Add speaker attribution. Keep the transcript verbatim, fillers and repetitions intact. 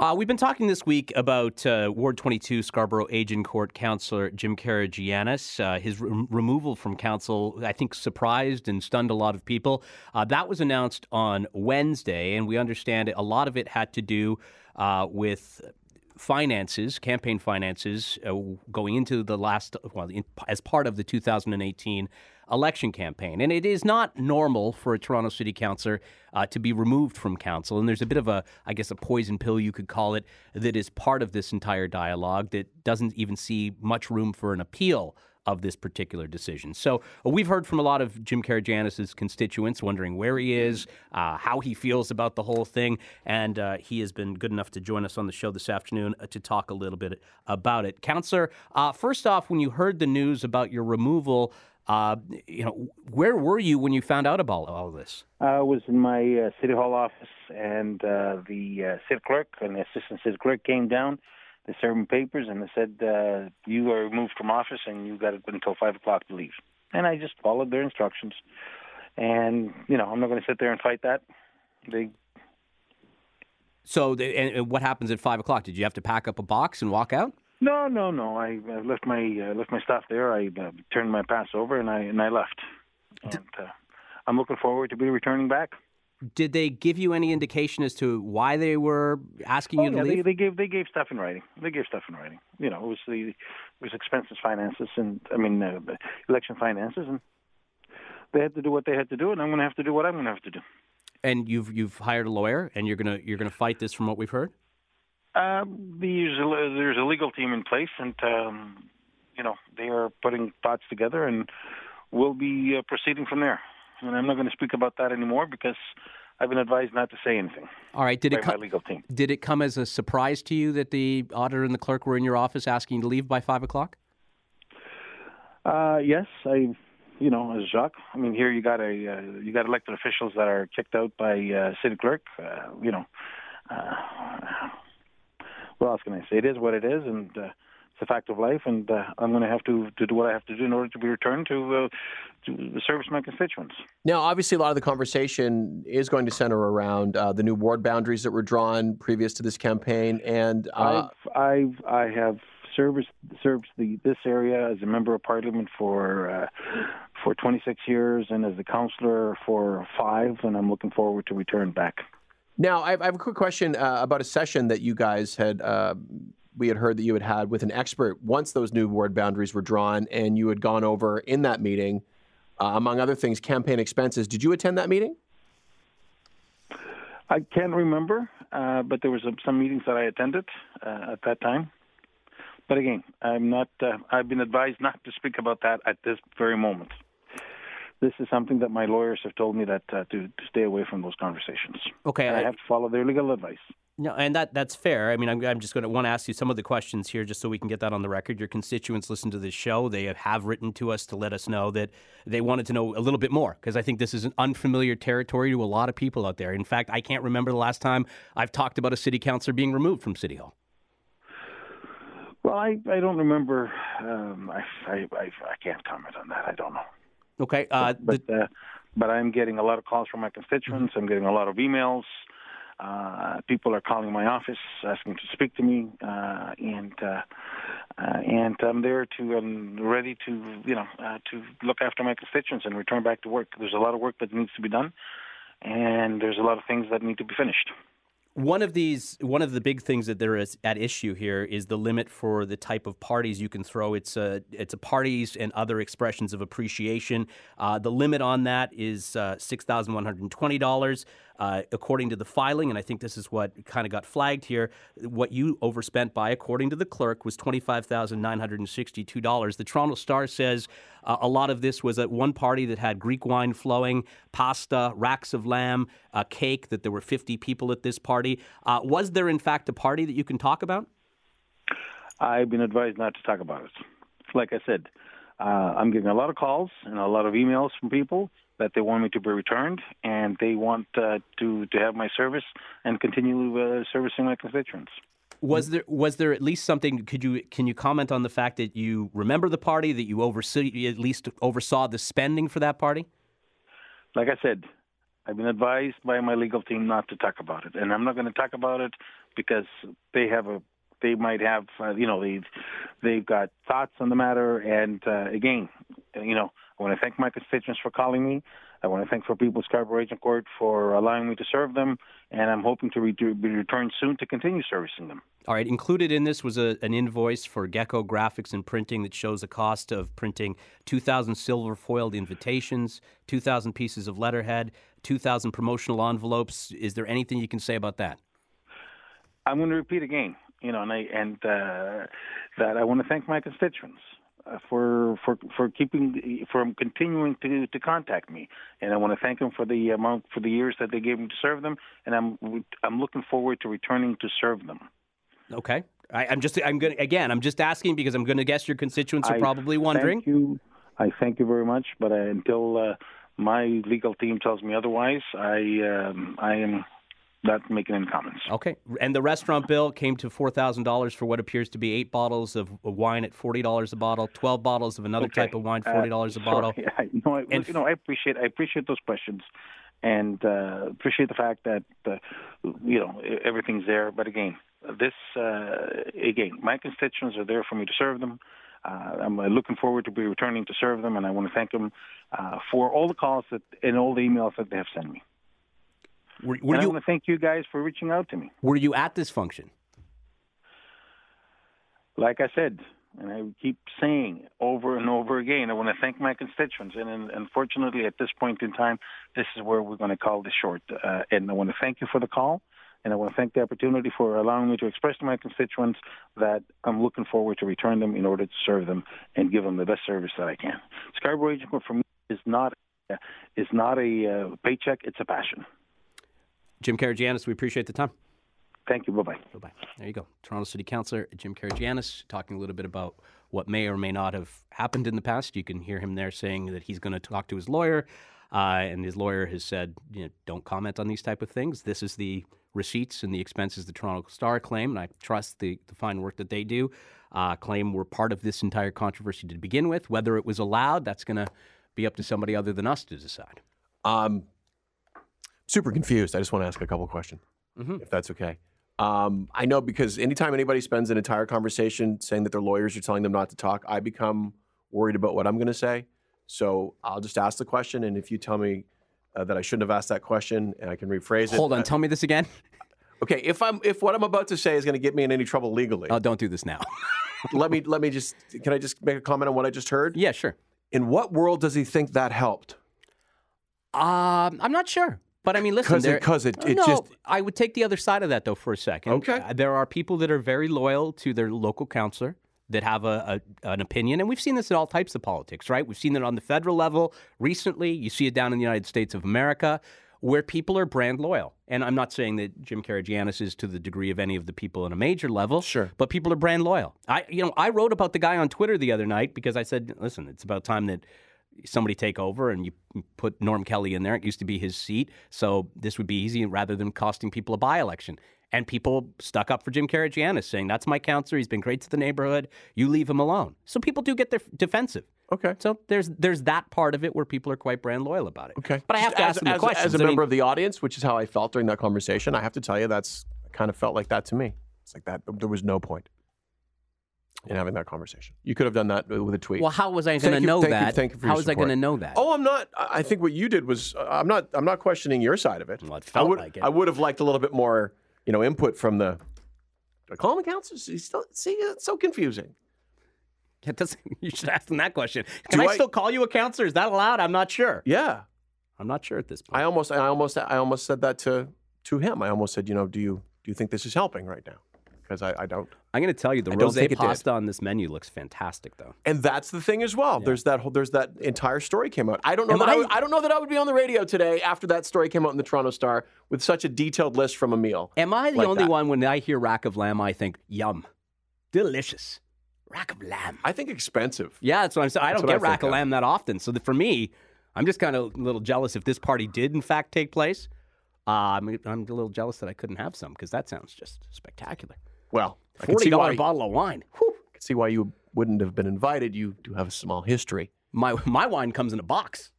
Speaker 1: Uh, we've been talking this week about uh, Ward twenty-two Scarborough Agincourt councillor Jim Karagiannis. Uh, his re- removal from council, I think, surprised and stunned a lot of people. Uh, that was announced on Wednesday, and we understand a lot of it had to do uh, with finances, campaign finances, uh, going into the last, well, in, as part of the two thousand eighteen election campaign. And it is not normal for a Toronto City Councillor uh, to be removed from council. And there's a bit of a, I guess, a poison pill, you could call it, that is part of this entire dialogue that doesn't even see much room for an appeal of this particular decision. So uh, we've heard from a lot of Jim Karagiannis' constituents wondering where he is, uh, how he feels about the whole thing, and uh, he has been good enough to join us on the show this afternoon uh, to talk a little bit about it. Councillor, uh, first off, when you heard the news about your removal, uh, you know, where were you when you found out about all of this?
Speaker 2: I was in my uh, City Hall office, and uh, the uh, city clerk and the assistant city clerk came down. They served me papers, and they said, uh, you are removed from office, and you got until five o'clock to leave. And I just followed their instructions. And, you know, I'm not going to sit there and fight that. They.
Speaker 1: So the, and what happens at five o'clock? Did you have to pack up a box and walk out?
Speaker 2: No, no, no. I uh, left my uh, left my stuff there. I uh, turned my pass over, and I and I left. And uh, I'm looking forward to be returning back.
Speaker 1: Did they give you any indication as to why they were asking
Speaker 2: oh,
Speaker 1: you to
Speaker 2: yeah,
Speaker 1: leave?
Speaker 2: They, they gave they gave stuff in writing. They gave stuff in writing. You know, it was the it was expenses finances, and I mean uh, election finances, and they had to do what they had to do, and I'm going to have to do what I'm going to have to do.
Speaker 1: And you've you've hired a lawyer, and you're gonna you're gonna fight this, from what we've heard.
Speaker 2: Uh, there's a, there's a legal team in place, and um, you know they are putting thoughts together, and we'll be uh, proceeding from there. And I'm not going to speak about that anymore because I've been advised not to say anything.
Speaker 1: All right. Did
Speaker 2: by
Speaker 1: it come?
Speaker 2: My legal team.
Speaker 1: Did it come as a surprise to you that the auditor and the clerk were in your office asking you to leave by five o'clock?
Speaker 2: Uh, yes, I. You know, as Jacques. I mean, here you got a uh, you got elected officials that are kicked out by uh, city clerk. Uh, you know. Uh, What else can I say? It is what it is, and uh, it's a fact of life, and uh, I'm going to have to, to do what I have to do in order to be returned to, uh, to service my constituents.
Speaker 3: Now, obviously, a lot of the conversation is going to center around uh, the new ward boundaries that were drawn previous to this campaign, and uh,
Speaker 2: I've, I've I have serviced served the this area as a member of parliament for uh, for twenty-six years, and as a councillor for five, and I'm looking forward to return back.
Speaker 3: Now, I have a quick question uh, about a session that you guys had, uh, we had heard that you had had with an expert once those new ward boundaries were drawn, and you had gone over in that meeting, uh, among other things, campaign expenses. Did you attend that meeting?
Speaker 2: I can't remember, uh, but there was some meetings that I attended uh, at that time. But again, I'm not, uh, I've been advised not to speak about that at this very moment. This is something that my lawyers have told me that uh, to, to stay away from those conversations.
Speaker 1: Okay.
Speaker 2: And I, I have to follow their legal advice.
Speaker 1: No, and that that's fair. I mean, I'm, I'm just going to want to ask you some of the questions here just so we can get that on the record. Your constituents listen to this show. They have written to us to let us know that they wanted to know a little bit more, because I think this is an unfamiliar territory to a lot of people out there. In fact, I can't remember the last time I've talked about a city councillor being removed from City Hall.
Speaker 2: Well, I, I don't remember. Um, I, I, I, I can't comment on that. I don't know.
Speaker 1: Okay. Uh,
Speaker 2: but
Speaker 1: the,
Speaker 2: uh, but I'm getting a lot of calls from my constituents. I'm getting a lot of emails. Uh, people are calling my office asking to speak to me, uh, and uh, uh, and I'm there to I'm ready to you know uh, to look after my constituents and return back to work. There's a lot of work that needs to be done, and there's a lot of things that need to be finished.
Speaker 1: One of these, one of the big things that there is at issue here is the limit for the type of parties you can throw. It's a, it's a parties and other expressions of appreciation. Uh, the limit on that is uh, six thousand one hundred twenty dollars. Uh, according to the filing, and I think this is what kind of got flagged here, what you overspent by, according to the clerk, was twenty-five thousand nine hundred sixty-two dollars. The Toronto Star says uh, a lot of this was at one party that had Greek wine flowing, pasta, racks of lamb, a cake, that there were fifty people at this party. Uh, was there, in fact, a party that you can talk about?
Speaker 2: I've been advised not to talk about it. Like I said, uh, I'm getting a lot of calls and a lot of emails from people that they want me to be returned, and they want uh, to to have my service and continue uh, servicing my constituents.
Speaker 1: Was there was there at least something? Could you can you comment on the fact that you remember the party, that you oversaw at least oversaw the spending for that party?
Speaker 2: Like I said, I've been advised by my legal team not to talk about it, and I'm not going to talk about it because they have a they might have uh, you know they they've got thoughts on the matter. And uh, again, you know, I want to thank my constituents for calling me. I want to thank for people Scarborough Agincourt for allowing me to serve them, and I'm hoping to re- be returned soon to continue servicing them.
Speaker 1: All right. Included in this was a, an invoice for Gecko Graphics and Printing that shows a cost of printing two thousand silver foiled invitations, two thousand pieces of letterhead, two thousand promotional envelopes. Is there anything you can say about that?
Speaker 2: I'm going to repeat again, you know, and I, and uh, that I want to thank my constituents uh, for for for keeping for continuing to to contact me, and I want to thank them for the amount for the years that they gave me to serve them, and I'm I'm looking forward to returning to serve them.
Speaker 1: Okay, I, I'm just I'm going again. I'm just asking because I'm going to guess your constituents are
Speaker 2: I
Speaker 1: probably wondering.
Speaker 2: Thank you. I thank you very much, but uh, until uh, my legal team tells me otherwise, I um, I am not making any comments.
Speaker 1: Okay, and the restaurant bill came to four thousand dollars for what appears to be eight bottles of wine at forty dollars a bottle, twelve bottles of another
Speaker 2: okay.
Speaker 1: type of wine, forty dollars
Speaker 2: uh,
Speaker 1: a bottle.
Speaker 2: Sorry. I, no, I,
Speaker 1: and
Speaker 2: you know, I appreciate I appreciate those questions, and uh, appreciate the fact that uh, you know everything's there. But again, this uh, again, my constituents are there for me to serve them. Uh, I'm looking forward to be returning to serve them, and I want to thank them uh, for all the calls that and all the emails that they have sent me.
Speaker 1: Were, were
Speaker 2: and
Speaker 1: you,
Speaker 2: I want to thank you guys for reaching out to me.
Speaker 1: Were you at this function?
Speaker 2: Like I said, and I keep saying over and over again, I want to thank my constituents. And, and unfortunately, at this point in time, this is where we're going to call this short. Uh, and I want to thank you for the call. And I want to thank the opportunity for allowing me to express to my constituents that I'm looking forward to return them in order to serve them and give them the best service that I can. Scarborough Agincourt for me is not, uh, is not a uh, paycheck, it's a passion.
Speaker 1: Jim Karygiannis, we appreciate the time.
Speaker 2: Thank you. Bye-bye.
Speaker 1: Bye-bye. There you go. Toronto City Councillor Jim Karygiannis talking a little bit about what may or may not have happened in the past. You can hear him there saying that he's going to talk to his lawyer, uh, and his lawyer has said, you know, don't comment on these type of things. This is the receipts and the expenses the Toronto Star claim, and I trust the, the fine work that they do, uh, claim were part of this entire controversy to begin with. Whether it was allowed, that's going to be up to somebody other than us to decide.
Speaker 3: Um, super confused. I just want to ask a couple questions,
Speaker 1: mm-hmm.
Speaker 3: if that's okay. Um, I know because anytime anybody spends an entire conversation saying that their lawyers are telling them not to talk, I become worried about what I'm going to say. So I'll just ask the question, and if you tell me uh, that I shouldn't have asked that question, and I can rephrase it.
Speaker 1: Hold on,
Speaker 3: I,
Speaker 1: tell me this again.
Speaker 3: Okay, if I'm if what I'm about to say is going to get me in any trouble legally,
Speaker 1: oh, don't do this now.
Speaker 3: let me let me just can I just make a comment on what I just heard?
Speaker 1: Yeah, sure.
Speaker 3: In what world does he think that helped?
Speaker 1: Um, I'm not sure. But I mean, listen,
Speaker 3: because it, it, it
Speaker 1: no,
Speaker 3: just.
Speaker 1: I would take the other side of that, though, for a second.
Speaker 3: Okay.
Speaker 1: Uh, there are people that are very loyal to their local councillor that have a, a an opinion, and we've seen this in all types of politics, right? We've seen it on the federal level recently. You see it down in the United States of America, where people are brand loyal. And I'm not saying that Jim Karygiannis is to the degree of any of the people on a major level,
Speaker 3: sure,
Speaker 1: but people are brand loyal. I, you know, I wrote about the guy on Twitter the other night because I said, listen, it's about time that somebody take over, and you put Norm Kelly in there. It used to be his seat, so this would be easy rather than costing people a by-election. And people stuck up for Jim Karygiannis, saying, that's my counselor. He's been great to the neighborhood. You leave him alone. So people do get their defensive.
Speaker 3: Okay.
Speaker 1: So there's there's that part of it where people are quite brand loyal about it.
Speaker 3: Okay.
Speaker 1: But I have to
Speaker 3: as,
Speaker 1: ask them the
Speaker 3: as,
Speaker 1: questions.
Speaker 3: As a
Speaker 1: I
Speaker 3: member
Speaker 1: mean,
Speaker 3: of the audience, which is how I felt during that conversation, I have to tell you that's kind of felt like that to me. It's like that. There was no point in having that conversation. You could have done that with a tweet.
Speaker 1: Well, how was I going to know
Speaker 3: thank
Speaker 1: that?
Speaker 3: You, thank you for
Speaker 1: how
Speaker 3: your
Speaker 1: was I
Speaker 3: support.
Speaker 1: going to know that?
Speaker 3: Oh, I'm not. I think what you did was. Uh, I'm not. I'm not questioning your side of it.
Speaker 1: Well, it felt
Speaker 3: I would,
Speaker 1: like it.
Speaker 3: I would have liked a little bit more, you know, input from the. Do I call him a counselor? Still, see, it's so confusing.
Speaker 1: It doesn't, you should ask them that question. Can
Speaker 3: Do
Speaker 1: I,
Speaker 3: I
Speaker 1: still call you a counselor? Is that allowed? I'm not sure.
Speaker 3: Yeah,
Speaker 1: I'm not sure at this point.
Speaker 3: I almost, I almost, I almost said that to to him. I almost said, you know, do you do you think this is helping right now? Because I, I don't.
Speaker 1: I'm going to tell you, the
Speaker 3: I don't
Speaker 1: rosé
Speaker 3: think it
Speaker 1: pasta
Speaker 3: did.
Speaker 1: on this menu looks fantastic, though.
Speaker 3: And that's the thing as well.
Speaker 1: Yeah.
Speaker 3: There's that whole, there's that entire story came out. I don't know
Speaker 1: Am
Speaker 3: that I,
Speaker 1: I-
Speaker 3: would, I don't know that I would be on the radio today after that story came out in the Toronto Star with such a detailed list from a meal.
Speaker 1: Am I the
Speaker 3: like
Speaker 1: only
Speaker 3: that.
Speaker 1: one when I hear rack of lamb, I think, yum, delicious, rack of lamb.
Speaker 3: I think expensive.
Speaker 1: Yeah, that's what I'm saying. I
Speaker 3: That's
Speaker 1: don't
Speaker 3: what
Speaker 1: get
Speaker 3: I
Speaker 1: rack
Speaker 3: think
Speaker 1: of
Speaker 3: of.
Speaker 1: lamb that often. So that for me, I'm just kind of a little jealous if this party did, in fact, take place. Uh, I'm, I'm a little jealous that I couldn't have some because that sounds just spectacular.
Speaker 3: Well, I can
Speaker 1: forty
Speaker 3: see why,
Speaker 1: dollars bottle of wine. Whew.
Speaker 3: I can see why you wouldn't have been invited. You do have a small history.
Speaker 1: My, my wine comes in a box.